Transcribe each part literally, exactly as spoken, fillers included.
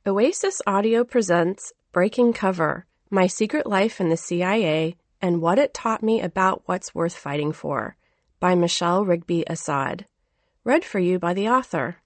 Oasis Audio presents Breaking Cover, My Secret Life in the C I A and What It Taught Me About What's Worth Fighting For, by Michelle Rigby Assad. Read for you by the author.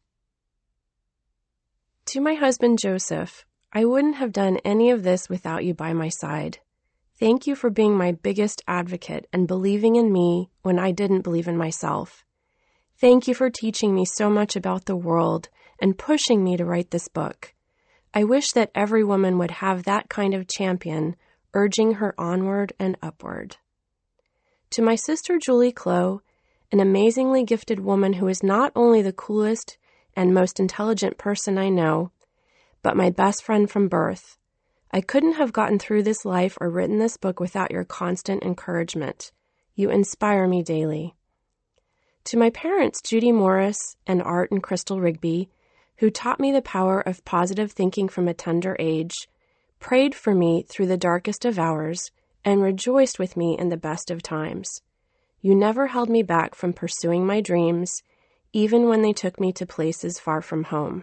To my husband Joseph, I wouldn't have done any of this without you by my side. Thank you for being my biggest advocate and believing in me when I didn't believe in myself. Thank you for teaching me so much about the world and pushing me to write this book. I wish that every woman would have that kind of champion urging her onward and upward. To my sister Julie Clow, an amazingly gifted woman who is not only the coolest and most intelligent person I know, but my best friend from birth, I couldn't have gotten through this life or written this book without your constant encouragement. You inspire me daily. To my parents, Judy Morris and Art and Crystal Rigby, who taught me the power of positive thinking from a tender age, prayed for me through the darkest of hours, and rejoiced with me in the best of times. You never held me back from pursuing my dreams, even when they took me to places far from home.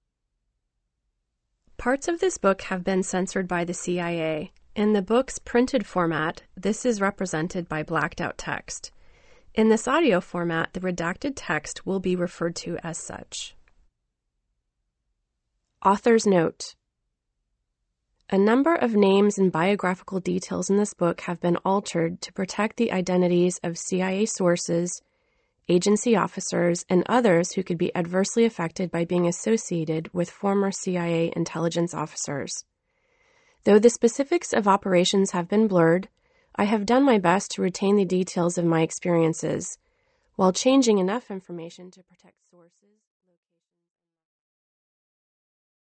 Parts of this book have been censored by the C I A. In the book's printed format, this is represented by blacked-out text. In this audio format, the redacted text will be referred to as such. Author's note. A number of names and biographical details in this book have been altered to protect the identities of C I A sources, agency officers, and others who could be adversely affected by being associated with former C I A intelligence officers. Though the specifics of operations have been blurred, I have done my best to retain the details of my experiences, while changing enough information to protect sources.